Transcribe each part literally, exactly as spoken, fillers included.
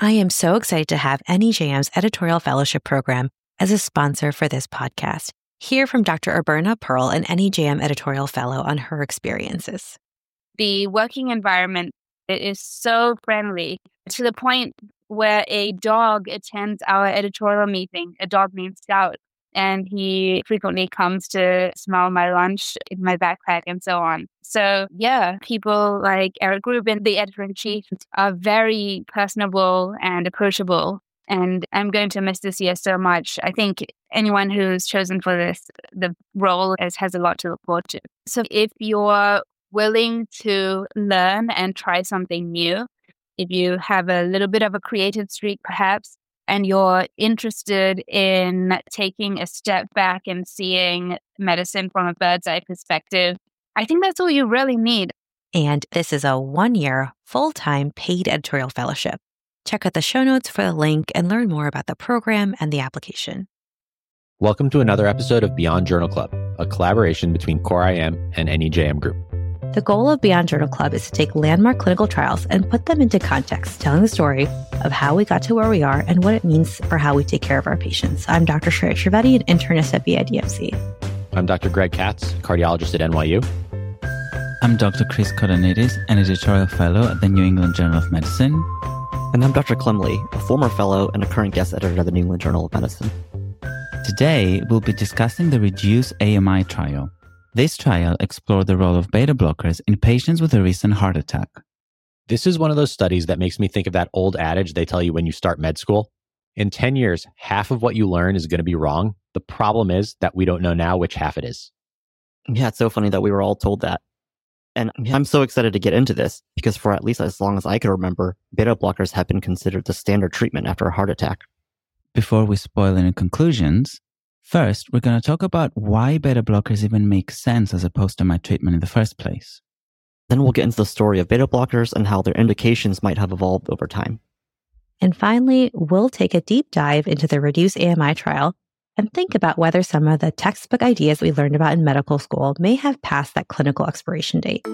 I am so excited to have N E J M's Editorial Fellowship Program as a sponsor for this podcast. Hear from Doctor Aberna Pearl, an N E J M Editorial Fellow, on her experiences. The working environment is so friendly to the point where a dog attends our editorial meeting, a dog named Scout, and he frequently comes to smell my lunch in my backpack and so on. So yeah, people like Eric Rubin, the editor-in-chief, are very personable and approachable. And I'm going to miss this year so much. I think anyone who's chosen for this, the role has, has a lot to look forward to. So if you're willing to learn and try something new, if you have a little bit of a creative streak perhaps, and you're interested in taking a step back and seeing medicine from a bird's eye perspective, I think that's all you really need. And this is a one-year, full-time paid editorial fellowship. Check out the show notes for the link and learn more about the program and the application. Welcome to another episode of Beyond Journal Club, a collaboration between Core I M and N E J M Group. The goal of Beyond Journal Club is to take landmark clinical trials and put them into context, telling the story of how we got to where we are and what it means for how we take care of our patients. I'm Doctor Shreya Trivedi, an internist at B I D M C. I'm Doctor Greg Katz, cardiologist at N Y U. I'm Doctor Chris Koronidis, an editorial fellow at the New England Journal of Medicine. And I'm Doctor Clem Lee, a former fellow and a current guest editor at the New England Journal of Medicine. Today, we'll be discussing the REDUCE A M I trial. This trial explored the role of beta blockers in patients with a recent heart attack. This is one of those studies that makes me think of that old adage they tell you when you start med school. In ten years, half of what you learn is going to be wrong. The problem is that we don't know now which half it is. Yeah, it's so funny that we were all told that. And I'm so excited to get into this because for at least as long as I can remember, beta blockers have been considered the standard treatment after a heart attack. Before we spoil any conclusions, first, we're going to talk about why beta blockers even make sense as a post-M I treatment in the first place. Then we'll get into the story of beta blockers and how their indications might have evolved over time. And finally, we'll take a deep dive into the REDUCE A M I trial and think about whether some of the textbook ideas we learned about in medical school may have passed that clinical expiration date.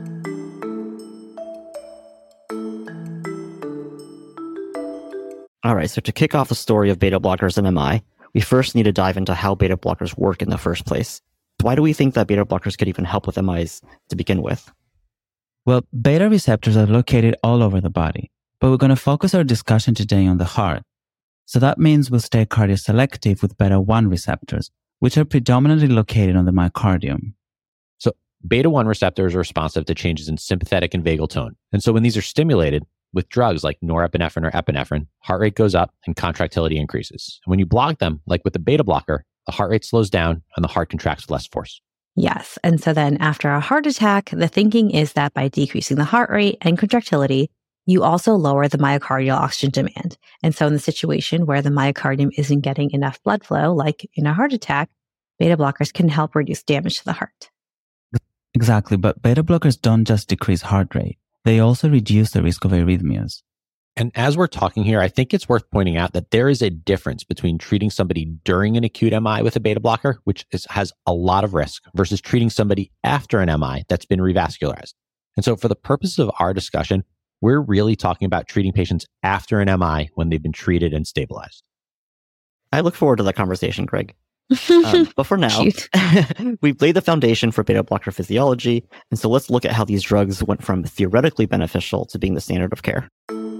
All right, so to kick off the story of beta blockers and M I, we first need to dive into how beta blockers work in the first place. Why do we think that beta blockers could even help with M Is to begin with? Well, beta receptors are located all over the body, but we're going to focus our discussion today on the heart. So that means we'll stay cardioselective with beta one receptors, which are predominantly located on the myocardium. So beta one receptors are responsive to changes in sympathetic and vagal tone. And so when these are stimulated with drugs like norepinephrine or epinephrine, heart rate goes up and contractility increases. And when you block them, like with the beta blocker, the heart rate slows down and the heart contracts with less force. Yes. And so then after a heart attack, the thinking is that by decreasing the heart rate and contractility, you also lower the myocardial oxygen demand. And so in the situation where the myocardium isn't getting enough blood flow, like in a heart attack, beta blockers can help reduce damage to the heart. Exactly. But beta blockers don't just decrease heart rate. They also reduce the risk of arrhythmias. And as we're talking here, I think it's worth pointing out that there is a difference between treating somebody during an acute M I with a beta blocker, which is, has a lot of risk, versus treating somebody after an M I that's been revascularized. And so for the purposes of our discussion, we're really talking about treating patients after an M I when they've been treated and stabilized. I look forward to that conversation, Greg. Um, but for now, we've laid the foundation for beta blocker physiology, and so let's look at how these drugs went from theoretically beneficial to being the standard of care.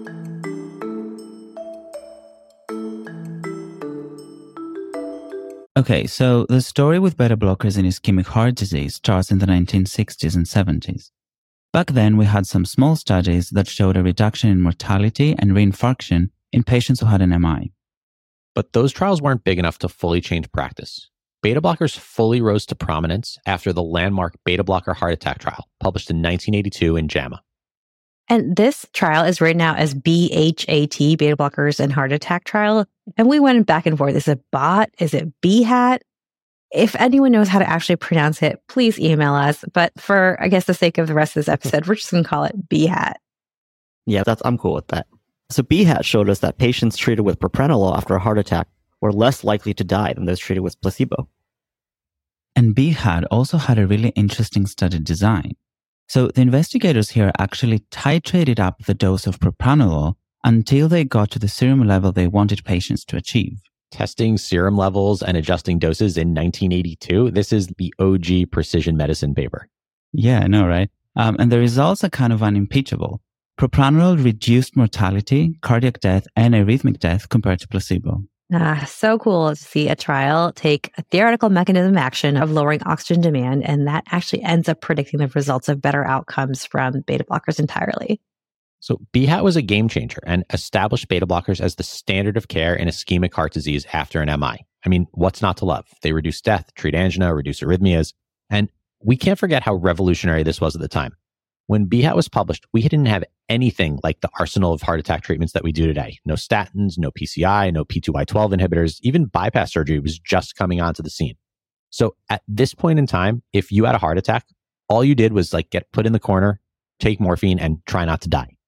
Okay, so the story with beta blockers in ischemic heart disease starts in the nineteen sixties and seventies. Back then, we had some small studies that showed a reduction in mortality and reinfarction in patients who had an M I. But those trials weren't big enough to fully change practice. Beta blockers fully rose to prominence after the landmark beta blocker heart attack trial, published in nineteen eighty-two in JAMA. And this trial is written out as B H A T, beta blockers and heart attack trial. And we went back and forth. Is it B O T? Is it B HAT? If anyone knows how to actually pronounce it, please email us. But for, I guess, the sake of the rest of this episode, we're just going to call it B HAT. Yeah, that's I'm cool with that. So B HAT showed us that patients treated with propranolol after a heart attack were less likely to die than those treated with placebo. And B HAT also had a really interesting study design. So the investigators here actually titrated up the dose of propranolol until they got to the serum level they wanted patients to achieve. Testing serum levels and adjusting doses in nineteen eighty-two. This is the O G precision medicine paper. Yeah, I know, right? Um, and the results are kind of unimpeachable. Propranolol reduced mortality, cardiac death, and arrhythmic death compared to placebo. Ah, so cool to see a trial take a theoretical mechanism of action of lowering oxygen demand, and that actually ends up predicting the results of better outcomes from beta blockers entirely. So B HAT was a game changer and established beta blockers as the standard of care in ischemic heart disease after an M I. I mean, what's not to love? They reduce death, treat angina, reduce arrhythmias, and we can't forget how revolutionary this was at the time. When B HAT was published, we didn't have anything like the arsenal of heart attack treatments that we do today. No statins, no P C I, no P two Y twelve inhibitors, even bypass surgery was just coming onto the scene. So at this point in time, if you had a heart attack, all you did was like get put in the corner, take morphine, and try not to die.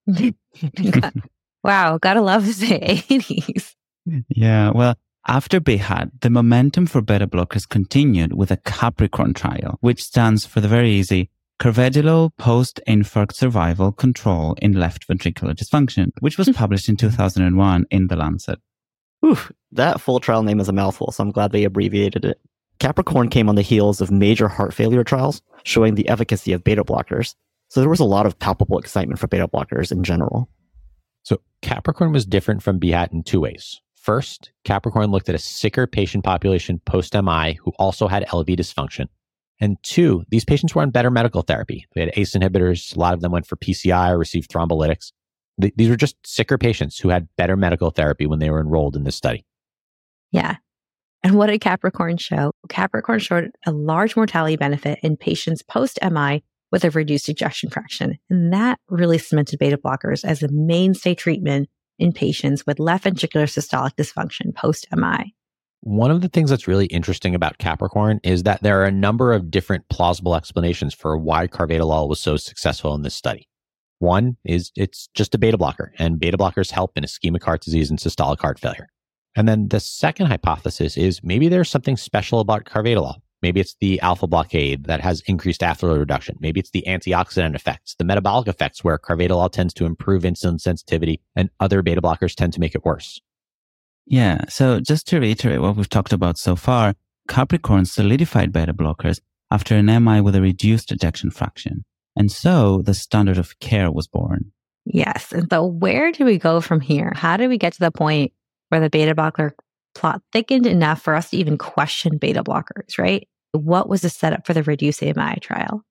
Wow, gotta love the eighties. Yeah, well, after B HAT, the momentum for beta blockers continued with a Capricorn trial, which stands for the very easy Carvedilol Post-Infarct Survival Control in Left Ventricular Dysfunction, which was published in two thousand one in The Lancet. Whew, that full trial name is a mouthful, so I'm glad they abbreviated it. Capricorn came on the heels of major heart failure trials showing the efficacy of beta blockers. So there was a lot of palpable excitement for beta blockers in general. So Capricorn was different from B HAT in two ways. First, Capricorn looked at a sicker patient population post-M I who also had L V dysfunction. And two, these patients were on better medical therapy. They had A C E inhibitors. A lot of them went for P C I or received thrombolytics. Th- these were just sicker patients who had better medical therapy when they were enrolled in this study. Yeah. And what did Capricorn show? Capricorn showed a large mortality benefit in patients post-M I with a reduced ejection fraction. And that really cemented beta blockers as a mainstay treatment in patients with left ventricular systolic dysfunction post-M I. One of the things that's really interesting about Capricorn is that there are a number of different plausible explanations for why carvedilol was so successful in this study. One is it's just a beta blocker, and beta blockers help in ischemic heart disease and systolic heart failure. And then the second hypothesis is maybe there's something special about carvedilol. Maybe it's the alpha blockade that has increased afterload reduction. Maybe it's the antioxidant effects, the metabolic effects where carvedilol tends to improve insulin sensitivity and other beta blockers tend to make it worse. Yeah, so just to reiterate what we've talked about so far, Capricorn solidified beta blockers after an M I with a reduced ejection fraction. And so the standard of care was born. Yes. And so where do we go from here? How do we get to the point where the beta blocker plot thickened enough for us to even question beta blockers, right? What was the setup for the REDUCE-A M I trial?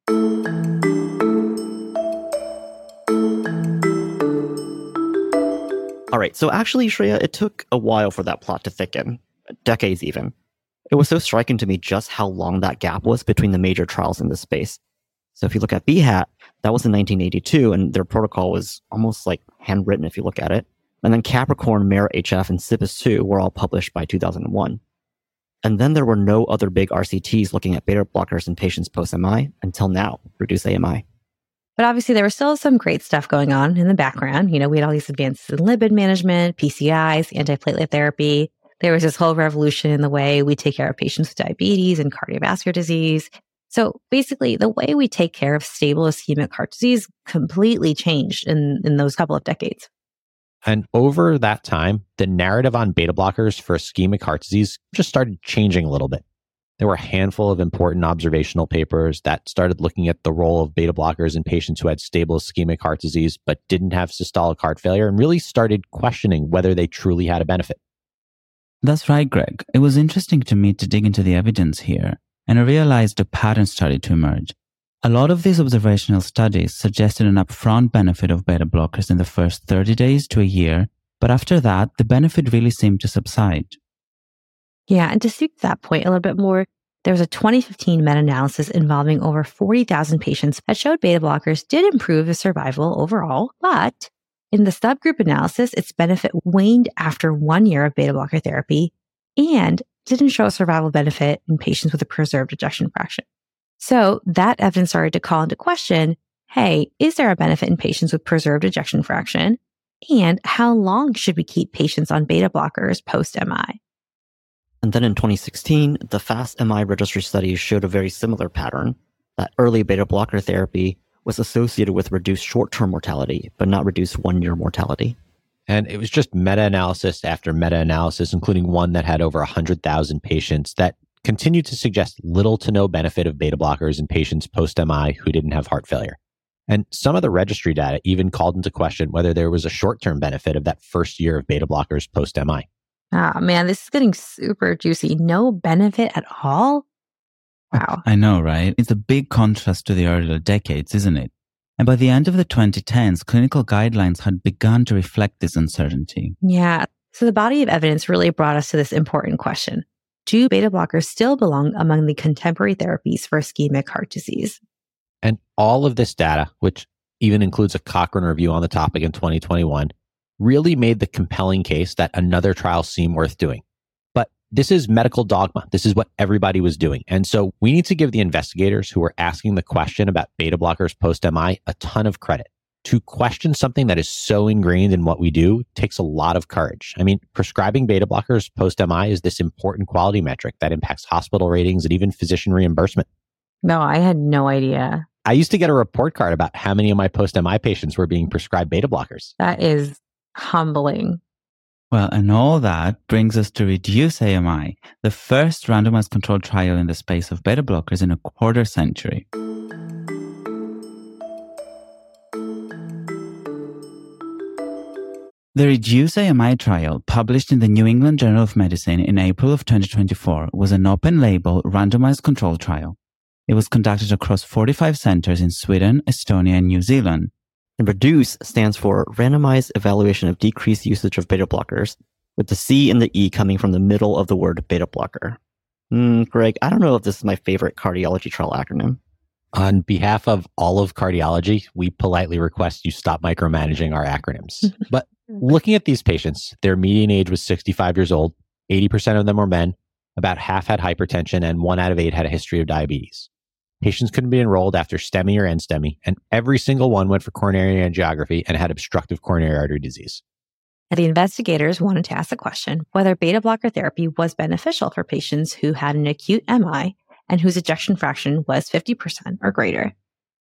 All right, so actually, Shreya, it took a while for that plot to thicken, decades even. It was so striking to me just how long that gap was between the major trials in this space. So if you look at B HAT, that was in nineteen eighty-two, and their protocol was almost like handwritten if you look at it. And then Capricorn, MERIT-H F, and CIPUS two were all published by two thousand one. And then there were no other big R C Ts looking at beta blockers in patients post-M I until now, REDUCE-A M I. But obviously, there was still some great stuff going on in the background. You know, we had all these advances in lipid management, P C Is, antiplatelet therapy. There was this whole revolution in the way we take care of patients with diabetes and cardiovascular disease. So basically, the way we take care of stable ischemic heart disease completely changed in, in those couple of decades. And over that time, the narrative on beta blockers for ischemic heart disease just started changing a little bit. There were a handful of important observational papers that started looking at the role of beta blockers in patients who had stable ischemic heart disease but didn't have systolic heart failure and really started questioning whether they truly had a benefit. That's right, Greg. It was interesting to me to dig into the evidence here, and I realized a pattern started to emerge. A lot of these observational studies suggested an upfront benefit of beta blockers in the first thirty days to a year, but after that, the benefit really seemed to subside. Yeah, and to speak to that point a little bit more, there was a twenty fifteen meta-analysis involving over forty thousand patients that showed beta blockers did improve the survival overall, but in the subgroup analysis, its benefit waned after one year of beta blocker therapy and didn't show a survival benefit in patients with a preserved ejection fraction. So that evidence started to call into question, hey, is there a benefit in patients with preserved ejection fraction? And how long should we keep patients on beta blockers post-M I? And then in twenty sixteen, the FAST-M I registry study showed a very similar pattern, that early beta blocker therapy was associated with reduced short-term mortality, but not reduced one-year mortality. And it was just meta-analysis after meta-analysis, including one that had over one hundred thousand patients that continued to suggest little to no benefit of beta blockers in patients post-M I who didn't have heart failure. And some of the registry data even called into question whether there was a short-term benefit of that first year of beta blockers post-M I. Ah, man, this is getting super juicy. No benefit at all? Wow. I know, right? It's a big contrast to the earlier decades, isn't it? And by the end of the twenty tens, clinical guidelines had begun to reflect this uncertainty. Yeah. So the body of evidence really brought us to this important question. Do beta blockers still belong among the contemporary therapies for ischemic heart disease? And all of this data, which even includes a Cochrane review on the topic in twenty twenty-one, really made the compelling case that another trial seemed worth doing. But this is medical dogma. This is what everybody was doing. And so we need to give the investigators who were asking the question about beta blockers post-M I a ton of credit. To question something that is so ingrained in what we do takes a lot of courage. I mean, prescribing beta blockers post-M I is this important quality metric that impacts hospital ratings and even physician reimbursement. No, I had no idea. I used to get a report card about how many of my post-M I patients were being prescribed beta blockers. That is humbling. Well, and all that brings us to REDUCE-A M I, the first randomized controlled trial in the space of beta blockers in a quarter century. The REDUCE-A M I trial, published in the New England Journal of Medicine in April of twenty twenty-four, was an open-label, randomized controlled trial. It was conducted across forty-five centers in Sweden, Estonia, and New Zealand. And REDUCE stands for Randomized Evaluation of Decreased Usage of Beta Blockers, with the C and the E coming from the middle of the word beta blocker. Mm, Greg, I don't know if this is my favorite cardiology trial acronym. On behalf of all of cardiology, we politely request you stop micromanaging our acronyms. But looking at these patients, their median age was sixty-five years old, eighty percent of them were men, about half had hypertension, and one out of eight had a history of diabetes. Patients couldn't be enrolled after STEMI or NSTEMI, and every single one went for coronary angiography and had obstructive coronary artery disease. And the investigators wanted to ask the question whether beta blocker therapy was beneficial for patients who had an acute M I and whose ejection fraction was fifty percent or greater.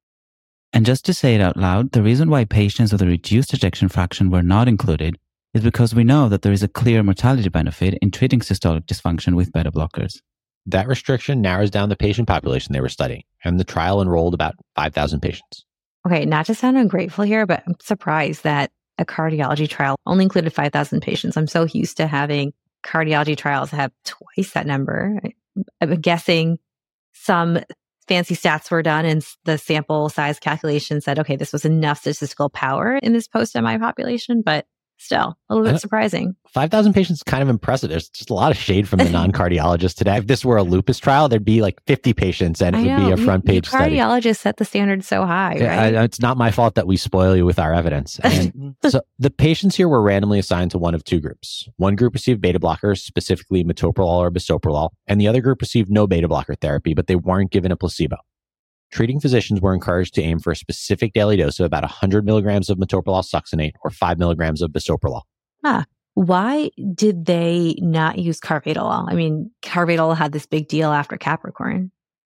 And just to say it out loud, the reason why patients with a reduced ejection fraction were not included is because we know that there is a clear mortality benefit in treating systolic dysfunction with beta blockers. That restriction narrows down the patient population they were studying, and the trial enrolled about five thousand patients. Okay, not to sound ungrateful here, but I'm surprised that a cardiology trial only included five thousand patients. I'm so used to having cardiology trials that have twice that number. I'm guessing some fancy stats were done and the sample size calculation said, okay, this was enough statistical power in this post-M I population, but still a little bit surprising. five thousand patients is kind of impressive. There's just a lot of shade from the non-cardiologists today. If this were a lupus trial, there'd be like fifty patients and it would be a front page you, study. Cardiologists set the standard so high, yeah, right? I, it's not my fault that we spoil you with our evidence. And so the patients here were randomly assigned to one of two groups. One group received beta blockers, specifically metoprolol or bisoprolol, and the other group received no beta blocker therapy, but they weren't given a placebo. Treating physicians were encouraged to aim for a specific daily dose of about one hundred milligrams of metoprolol succinate or five milligrams of bisoprolol. Huh. Why did they not use carvedilol? I mean, carvedilol had this big deal after Capricorn.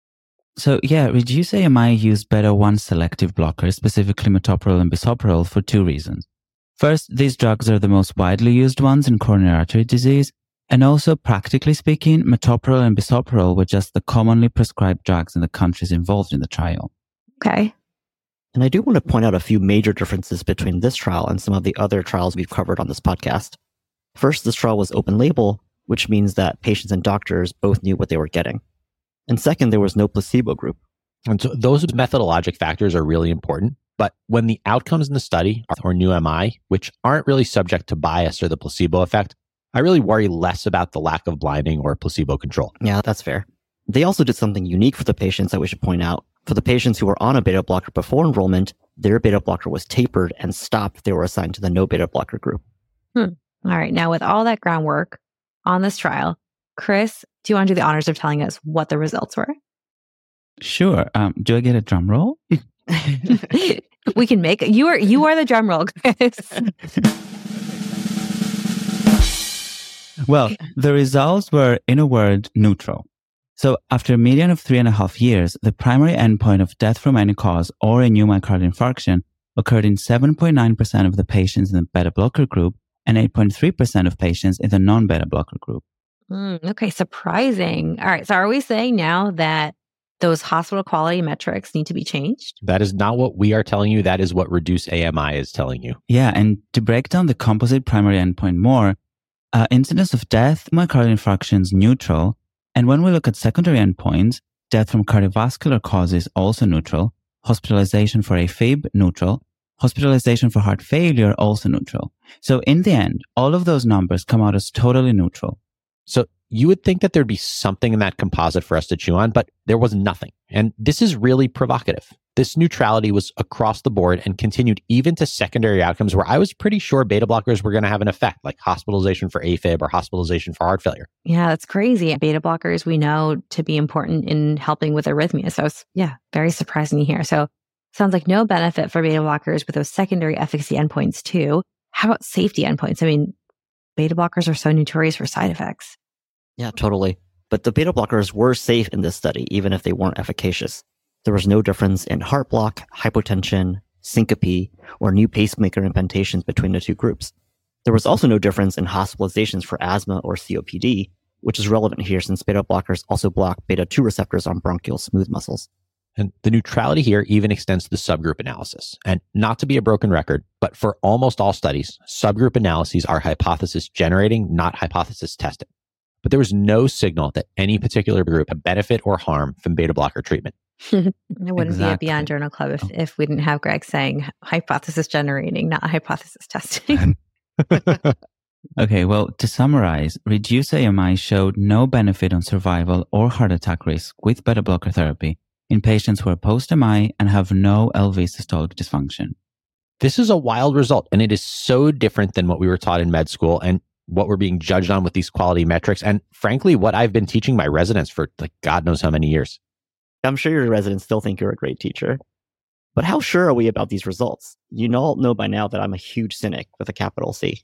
So yeah, REDUCE-A M I used beta one selective blockers, specifically metoprolol and bisoprolol, for two reasons. First, these drugs are the most widely used ones in coronary artery disease. And also, practically speaking, metoprolol and bisoprolol were just the commonly prescribed drugs in the countries involved in the trial. Okay. And I do want to point out a few major differences between this trial and some of the other trials we've covered on this podcast. First, this trial was open label, which means that patients and doctors both knew what they were getting. And second, there was no placebo group. And so those methodologic factors are really important. But when the outcomes in the study are new M I, which aren't really subject to bias or the placebo effect, I really worry less about the lack of blinding or placebo control. Yeah, that's fair. They also did something unique for the patients that we should point out. For the patients who were on a beta blocker before enrollment, their beta blocker was tapered and stopped. They were assigned to the no beta blocker group. Hmm. All right. Now, with all that groundwork on this trial, Chris, do you want to do the honors of telling us what the results were? Sure. Um, do I get a drum roll? We can make you are you are the drum roll, Chris. Well, the results were, in a word, neutral. So after a median of three and a half years, the primary endpoint of death from any cause or a new myocardial infarction occurred in seven point nine percent of the patients in the beta blocker group and eight point three percent of patients in the non-beta blocker group. Mm, okay, surprising. All right, so are we saying now that those hospital quality metrics need to be changed? That is not what we are telling you. That is what Reduce A M I is telling you. Yeah, and to break down the composite primary endpoint more, uh, incidence of death, myocardial infarctions neutral. And when we look at secondary endpoints, death from cardiovascular causes also neutral, hospitalization for AFib neutral, hospitalization for heart failure also neutral. So in the end, all of those numbers come out as totally neutral. So you would think that there'd be something in that composite for us to chew on, but there was nothing. And this is really provocative. This neutrality was across the board and continued even to secondary outcomes where I was pretty sure beta blockers were going to have an effect, like hospitalization for AFib or hospitalization for heart failure. Yeah, that's crazy. Beta blockers we know to be important in helping with arrhythmia. So it's, yeah, very surprising to hear. So sounds like no benefit for beta blockers with those secondary efficacy endpoints too. How about safety endpoints? I mean, beta blockers are so notorious for side effects. Yeah, totally. But the beta blockers were safe in this study, even if they weren't efficacious. There was no difference in heart block, hypotension, syncope, or new pacemaker implantations between the two groups. There was also no difference in hospitalizations for asthma or C O P D, which is relevant here since beta blockers also block beta two receptors on bronchial smooth muscles. And the neutrality here even extends to the subgroup analysis. And not to be a broken record, but for almost all studies, subgroup analyses are hypothesis generating, not hypothesis testing. But there was no signal that any particular group had benefit or harm from beta blocker treatment. It wouldn't Exactly. be a Beyond Journal Club if, if we didn't have Greg saying hypothesis generating, not hypothesis testing. Okay, well, to summarize, Reduce A M I showed no benefit on survival or heart attack risk with beta blocker therapy in patients who are post-M I and have no L V systolic dysfunction. This is a wild result, and it is so different than what we were taught in med school and what we're being judged on with these quality metrics. And frankly, what I've been teaching my residents for like God knows how many years. I'm sure your residents still think you're a great teacher. But how sure are we about these results? You all know by now that I'm a huge cynic with a capital C.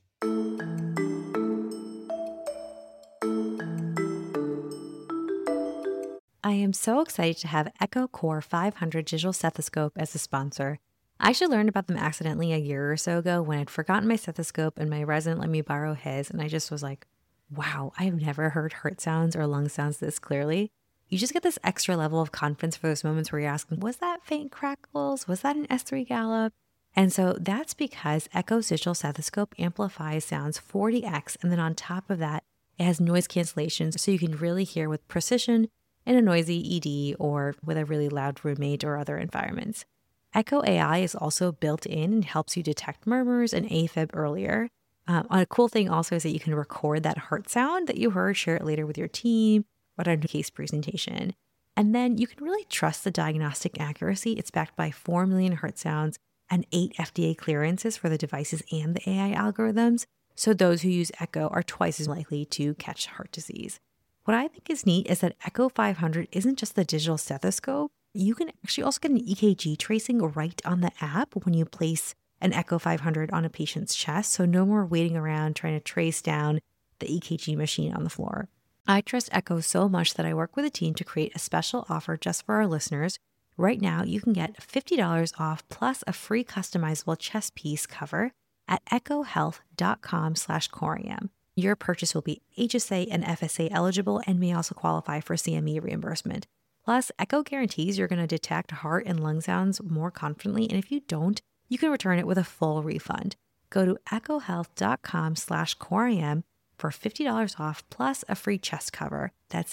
I am so excited to have Echo Core five hundred digital stethoscope as a sponsor. I actually learned about them accidentally a year or so ago when I'd forgotten my stethoscope and my resident let me borrow his. And I just was like, wow, I have never heard heart sounds or lung sounds this clearly. You just get this extra level of confidence for those moments where you're asking, was that faint crackles? Was that an S three gallop? And so that's because Echo's digital stethoscope amplifies sounds forty x. And then on top of that, it has noise cancellation so you can really hear with precision in a noisy E D or with a really loud roommate or other environments. Echo A I is also built in and helps you detect murmurs and AFib earlier. Um, a cool thing also is that you can record that heart sound that you heard, share it later with your team, or on a case presentation. And then you can really trust the diagnostic accuracy. It's backed by four million heart sounds and eight F D A clearances for the devices and the A I algorithms. So those who use Echo are twice as likely to catch heart disease. What I think is neat is that Echo five hundred isn't just the digital stethoscope. You can actually also get an E K G tracing right on the app when you place an Echo five hundred on a patient's chest. So no more waiting around trying to trace down the E K G machine on the floor. I trust Echo so much that I work with a team to create a special offer just for our listeners. Right now, you can get fifty dollars off plus a free customizable chest piece cover at echohealth.com slash corium. Your purchase will be H S A and F S A eligible and may also qualify for C M E reimbursement. Plus, Echo guarantees you're going to detect heart and lung sounds more confidently, and if you don't, you can return it with a full refund. Go to echohealth.com slash corium for fifty dollars off plus a free chest cover. That's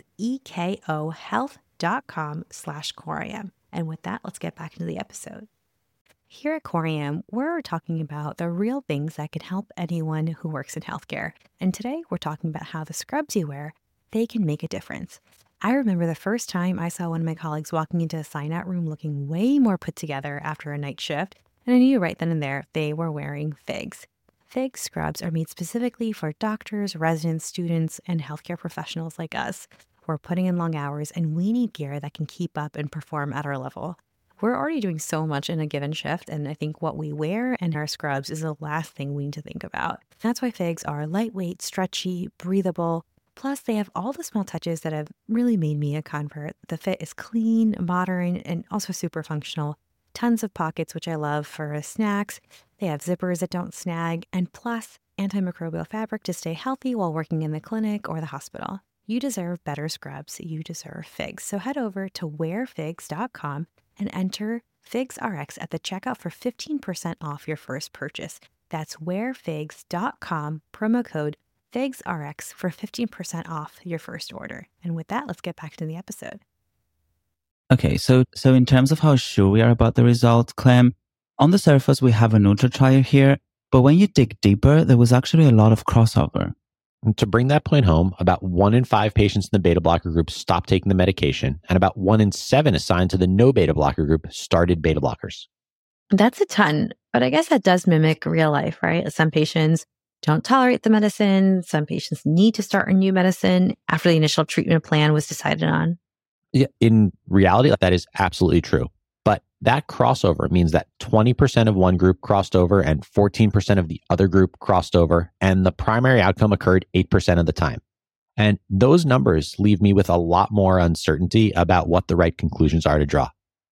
ekohealth.com slash corium. And with that, let's get back into the episode. Here at Corium, we're talking about the real things that can help anyone who works in healthcare. And today we're talking about how the scrubs you wear, they can make a difference. I remember the first time I saw one of my colleagues walking into a sign-out room looking way more put together after a night shift, and I knew right then and there they were wearing FIGS. FIGS scrubs are made specifically for doctors, residents, students, and healthcare professionals like us. We're putting in long hours, and we need gear that can keep up and perform at our level. We're already doing so much in a given shift, and I think what we wear and our scrubs is the last thing we need to think about. That's why FIGS are lightweight, stretchy, breathable. Plus, they have all the small touches that have really made me a convert. The fit is clean, modern, and also super functional. Tons of pockets, which I love for snacks. They have zippers that don't snag. And plus, antimicrobial fabric to stay healthy while working in the clinic or the hospital. You deserve better scrubs. You deserve Figs. So head over to wear figs dot com and enter FigsRx at the checkout for fifteen percent off your first purchase. That's wear figs dot com, promo code FigsRx for fifteen percent off your first order. And with that, let's get back to the episode. Okay, so so in terms of how sure we are about the results, Clem, on the surface, we have a neutral trial here, but when you dig deeper, there was actually a lot of crossover. And to bring that point home, about one in five patients in the beta blocker group stopped taking the medication, and about one in seven assigned to the no beta blocker group started beta blockers. That's a ton, but I guess that does mimic real life, right? Some patients don't tolerate the medicine. Some patients need to start a new medicine after the initial treatment plan was decided on. Yeah, in reality, that is absolutely true. But that crossover means that twenty percent of one group crossed over and fourteen percent of the other group crossed over, and the primary outcome occurred eight percent of the time. And those numbers leave me with a lot more uncertainty about what the right conclusions are to draw.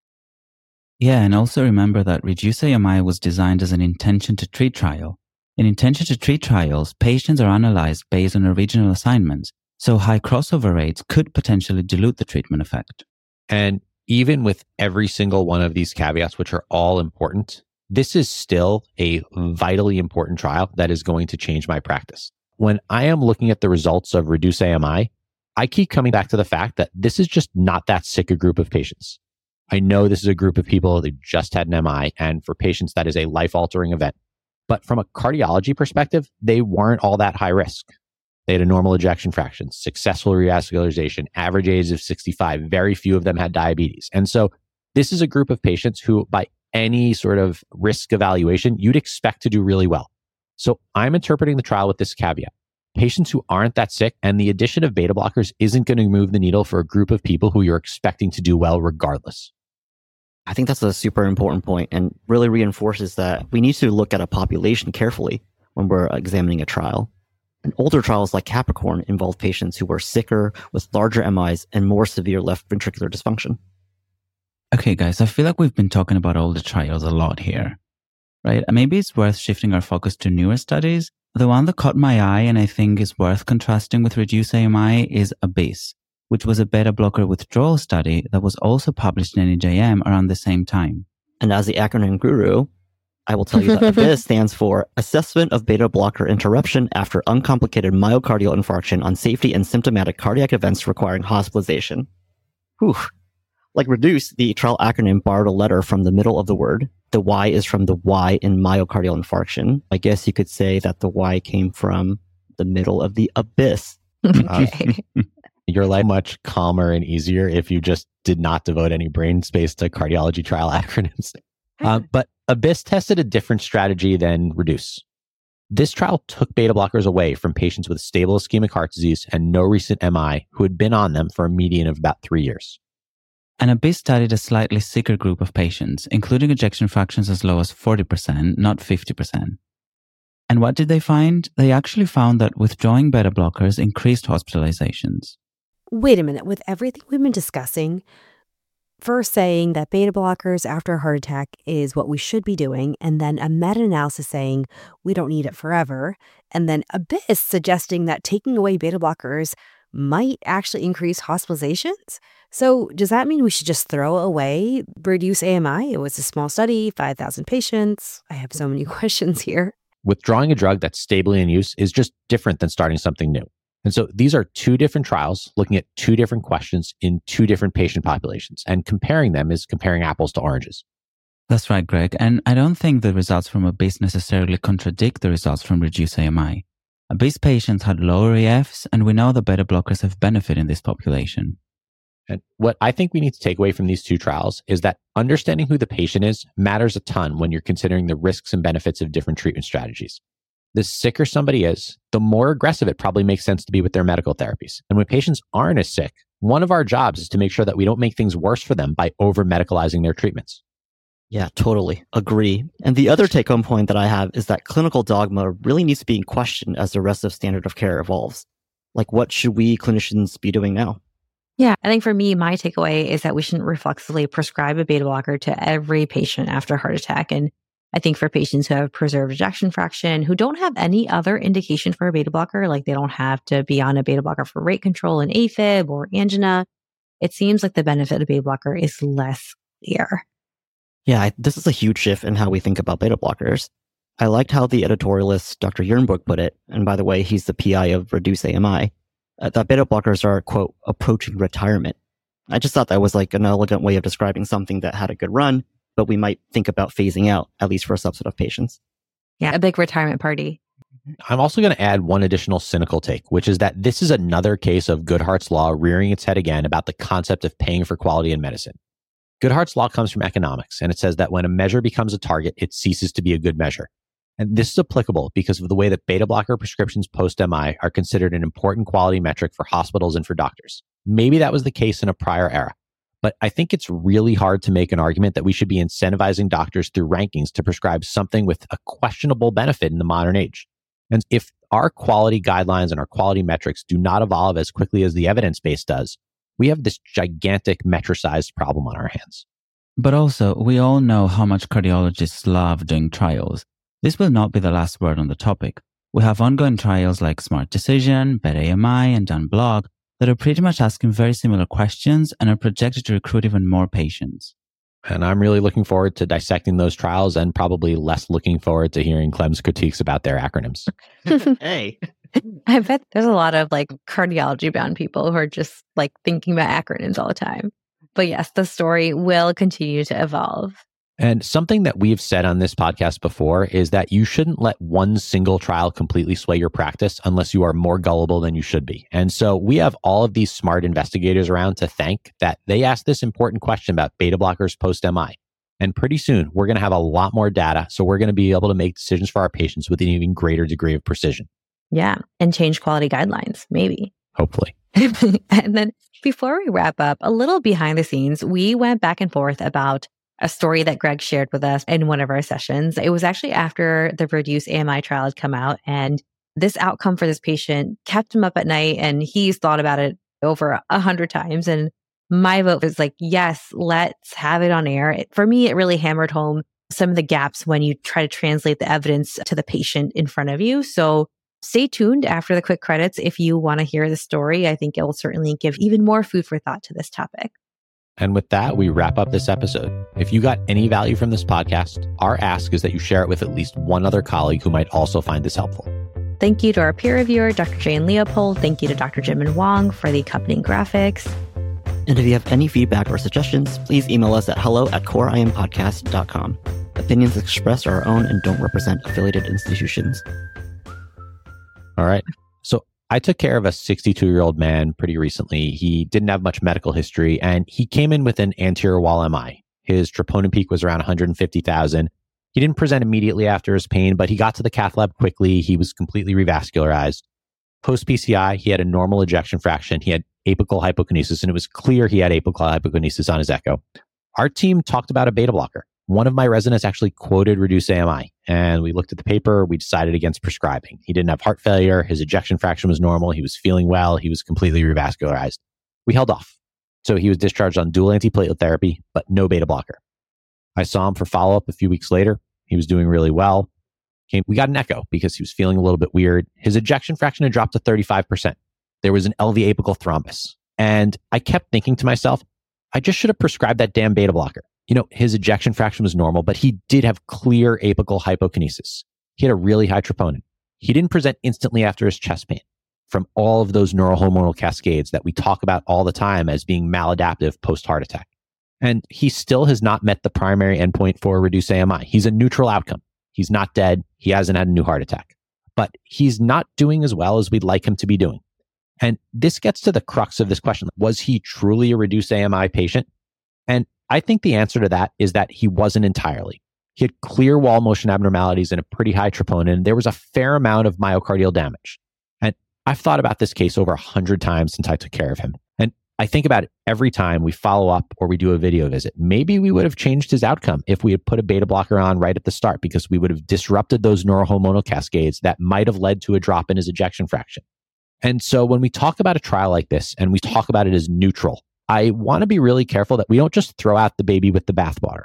Yeah, and also remember that REDUCE-A M I was designed as an intention to treat trial. In intention to treat trials, patients are analyzed based on original assignments, so high crossover rates could potentially dilute the treatment effect. And even with every single one of these caveats, which are all important, this is still a vitally important trial that is going to change my practice. When I am looking at the results of REDUCE-A M I, I keep coming back to the fact that this is just not that sick a group of patients. I know this is a group of people that just had an M I, and for patients, that is a life-altering event. But from a cardiology perspective, they weren't all that high risk. They had a normal ejection fraction, successful revascularization, average age of sixty-five. Very few of them had diabetes. And so this is a group of patients who, by any sort of risk evaluation, you'd expect to do really well. So I'm interpreting the trial with this caveat. Patients who aren't that sick and the addition of beta blockers isn't going to move the needle for a group of people who you're expecting to do well regardless. I think that's a super important point and really reinforces that we need to look at a population carefully when we're examining a trial. And older trials like Capricorn involve patients who were sicker with larger M Is and more severe left ventricular dysfunction. Okay, guys, I feel like we've been talking about older trials a lot here, right? Maybe it's worth shifting our focus to newer studies. The one that caught my eye and I think is worth contrasting with REDUCE-A M I is ABYSS, which was a beta blocker withdrawal study that was also published in N E J M around the same time. And as the acronym guru, I will tell you that ABYSS stands for Assessment of Beta Blocker Interruption After Uncomplicated Myocardial Infarction on Safety and Symptomatic Cardiac Events Requiring Hospitalization. Whew. Like REDUCE, the trial acronym borrowed a letter from the middle of the word. The Y is from the Y in myocardial infarction. I guess you could say that the Y came from the middle of the abyss. Okay. Uh, your life much calmer and easier if you just did not devote any brain space to cardiology trial acronyms. Uh, but ABYSS tested a different strategy than REDUCE. This trial took beta blockers away from patients with stable ischemic heart disease and no recent M I who had been on them for a median of about three years. And ABYSS studied a slightly sicker group of patients, including ejection fractions as low as forty percent, not fifty percent. And what did they find? They actually found that withdrawing beta blockers increased hospitalizations. Wait a minute, with everything we've been discussing, first saying that beta blockers after a heart attack is what we should be doing, and then a meta-analysis saying we don't need it forever, and then ABYSS suggesting that taking away beta blockers might actually increase hospitalizations. So does that mean we should just throw away REDUCE-A M I? It was a small study, five thousand patients. I have so many questions here. Withdrawing a drug that's stably in use is just different than starting something new. And so these are two different trials looking at two different questions in two different patient populations, and comparing them is comparing apples to oranges. That's right, Greg. And I don't think the results from ABYSS necessarily contradict the results from REDUCE-A M I. ABYSS patients had lower E Fs, and we know that beta blockers have benefit in this population. And what I think we need to take away from these two trials is that understanding who the patient is matters a ton when you're considering the risks and benefits of different treatment strategies. The sicker somebody is, the more aggressive it probably makes sense to be with their medical therapies. And when patients aren't as sick, one of our jobs is to make sure that we don't make things worse for them by over-medicalizing their treatments. Yeah, totally. Agree. And the other take-home point that I have is that clinical dogma really needs to be questioned as the rest of standard of care evolves. Like, what should we clinicians be doing now? Yeah, I think for me, my takeaway is that we shouldn't reflexively prescribe a beta blocker to every patient after a heart attack. And I think for patients who have preserved ejection fraction, who don't have any other indication for a beta blocker, like they don't have to be on a beta blocker for rate control and AFib or angina, it seems like the benefit of beta blocker is less clear. Yeah, I, this is a huge shift in how we think about beta blockers. I liked how the editorialist Doctor Jernberg put it, and by the way, he's the P I of Reduce A M I, uh, that beta blockers are, quote, approaching retirement. I just thought that was like an elegant way of describing something that had a good run, but we might think about phasing out, at least for a subset of patients. Yeah, a big retirement party. I'm also going to add one additional cynical take, which is that this is another case of Goodhart's Law rearing its head again about the concept of paying for quality in medicine. Goodhart's Law comes from economics, and it says that when a measure becomes a target, it ceases to be a good measure. And this is applicable because of the way that beta blocker prescriptions post-M I are considered an important quality metric for hospitals and for doctors. Maybe that was the case in a prior era, but I think it's really hard to make an argument that we should be incentivizing doctors through rankings to prescribe something with a questionable benefit in the modern age. And if our quality guidelines and our quality metrics do not evolve as quickly as the evidence base does, we have this gigantic metricized problem on our hands. But also, we all know how much cardiologists love doing trials. This will not be the last word on the topic. We have ongoing trials like Smart Decision, Beta A M I, and DunBlog that are pretty much asking very similar questions and are projected to recruit even more patients. And I'm really looking forward to dissecting those trials and probably less looking forward to hearing Clem's critiques about their acronyms. Hey. I bet there's a lot of like cardiology bound people who are just like thinking about acronyms all the time. But yes, the story will continue to evolve. And something that we've said on this podcast before is that you shouldn't let one single trial completely sway your practice unless you are more gullible than you should be. And so we have all of these smart investigators around to thank that they asked this important question about beta blockers post-M I. And pretty soon, we're going to have a lot more data, so we're going to be able to make decisions for our patients with an even greater degree of precision. Yeah, and change quality guidelines, maybe. Hopefully. And then before we wrap up, a little behind the scenes, we went back and forth about a story that Greg shared with us in one of our sessions. It was actually after the Reduce A M I trial had come out, and this outcome for this patient kept him up at night, and he's thought about it over a hundred times. And my vote was like, yes, let's have it on air. It, for me, it really hammered home some of the gaps when you try to translate the evidence to the patient in front of you. So stay tuned after the quick credits if you want to hear the story. I think it will certainly give even more food for thought to this topic. And with that, we wrap up this episode. If you got any value from this podcast, our ask is that you share it with at least one other colleague who might also find this helpful. Thank you to our peer reviewer, Doctor Jane Leopold. Thank you to Doctor Jimin Wong for the accompanying graphics. And if you have any feedback or suggestions, please email us at hello at core I M podcast dot com. Opinions expressed are our own and don't represent affiliated institutions. All right. So I took care of a sixty-two-year-old man pretty recently. He didn't have much medical history, and he came in with an anterior wall M I. His troponin peak was around one hundred fifty thousand. He didn't present immediately after his pain, but he got to the cath lab quickly. He was completely revascularized. Post-P C I, he had a normal ejection fraction. He had apical hypokinesis, and it was clear he had apical hypokinesis on his echo. Our team talked about a beta blocker. One of my residents actually quoted Reduce A M I, and we looked at the paper. We decided against prescribing. He didn't have heart failure. His ejection fraction was normal. He was feeling well. He was completely revascularized. We held off. So he was discharged on dual antiplatelet therapy, but no beta blocker. I saw him for follow-up a few weeks later. He was doing really well. Came, we got an echo because he was feeling a little bit weird. His ejection fraction had dropped to thirty-five percent. There was an L V apical thrombus. And I kept thinking to myself, I just should have prescribed that damn beta blocker. You know, his ejection fraction was normal, but he did have clear apical hypokinesis. He had a really high troponin. He didn't present instantly after his chest pain from all of those neurohormonal cascades that we talk about all the time as being maladaptive post-heart attack. And he still has not met the primary endpoint for Reduce A M I. He's a neutral outcome. He's not dead. He hasn't had a new heart attack. But he's not doing as well as we'd like him to be doing. And this gets to the crux of this question. Was he truly a Reduce A M I patient? And I think the answer to that is that he wasn't entirely. He had clear wall motion abnormalities and a pretty high troponin. There was a fair amount of myocardial damage. And I've thought about this case over a hundred times since I took care of him. And I think about it every time we follow up or we do a video visit. Maybe we would have changed his outcome if we had put a beta blocker on right at the start, because we would have disrupted those neurohormonal cascades that might have led to a drop in his ejection fraction. And so when we talk about a trial like this and we talk about it as neutral, I want to be really careful that we don't just throw out the baby with the bathwater.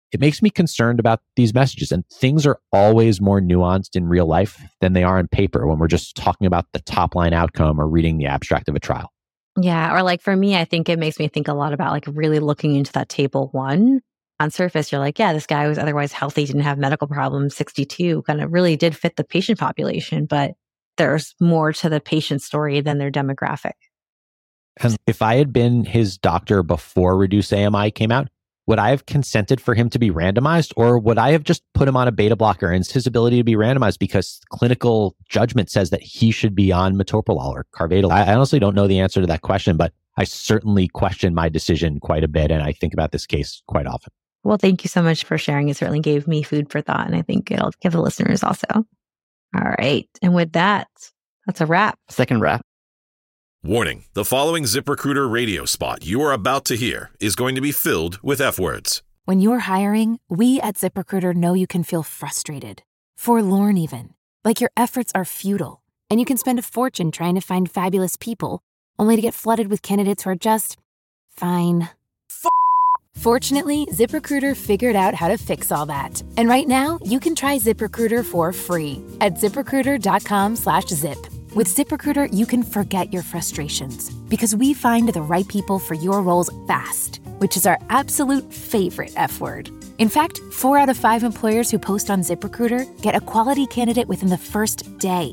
it makes me concerned about these messages. And things are always more nuanced in real life than they are on paper when we're just talking about the top line outcome or reading the abstract of a trial. Yeah. Or like for me, I think it makes me think a lot about like really looking into that table one. On surface, you're like, yeah, this guy was otherwise healthy, didn't have medical problems, sixty-two, kind of really did fit the patient population, but there's more to the patient story than their demographic. And if I had been his doctor before Reduce A M I came out, would I have consented for him to be randomized, or would I have just put him on a beta blocker and it's his ability to be randomized because clinical judgment says that he should be on metoprolol or Carvedilol? I honestly don't know the answer to that question, but I certainly question my decision quite a bit, and I think about this case quite often. Well, thank you so much for sharing. It certainly gave me food for thought, and I think it'll give the listeners also. All right. And with that, that's a wrap. Second wrap. Warning, the following ZipRecruiter radio spot you are about to hear is going to be filled with F words. When you're hiring, we at ZipRecruiter know you can feel frustrated, forlorn even, like your efforts are futile, and you can spend a fortune trying to find fabulous people, only to get flooded with candidates who are just fine. Fortunately, ZipRecruiter figured out how to fix all that. And right now, you can try ZipRecruiter for free at ZipRecruiter.com slash zip. With ZipRecruiter, you can forget your frustrations because we find the right people for your roles fast, which is our absolute favorite F word. In fact, four out of five employers who post on ZipRecruiter get a quality candidate within the first day.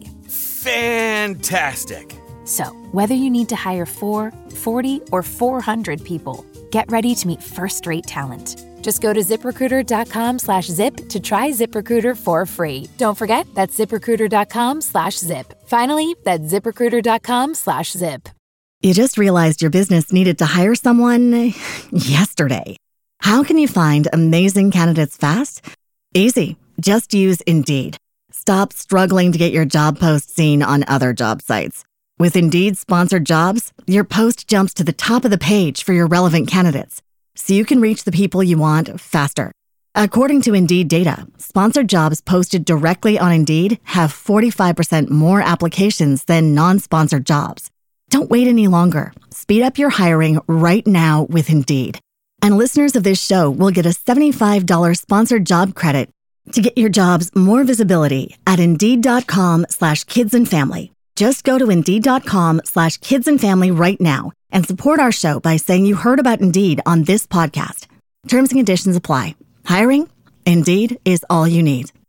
Fantastic. So, whether you need to hire four, forty, or four hundred people, get ready to meet first-rate talent. Just go to ZipRecruiter.com slash zip to try ZipRecruiter for free. Don't forget, that's ZipRecruiter.com slash zip. Finally, that's ZipRecruiter.com slash zip. You just realized your business needed to hire someone yesterday. How can you find amazing candidates fast? Easy. Just use Indeed. Stop struggling to get your job post seen on other job sites. With Indeed sponsored jobs, your post jumps to the top of the page for your relevant candidates, so you can reach the people you want faster. According to Indeed data, sponsored jobs posted directly on Indeed have forty-five percent more applications than non-sponsored jobs. Don't wait any longer. Speed up your hiring right now with Indeed. And listeners of this show will get a seventy-five dollars sponsored job credit to get your jobs more visibility at Indeed.com slash kids and family. Just go to Indeed.com slash kids and family right now and support our show by saying you heard about Indeed on this podcast. Terms and conditions apply. Hiring? Indeed is all you need.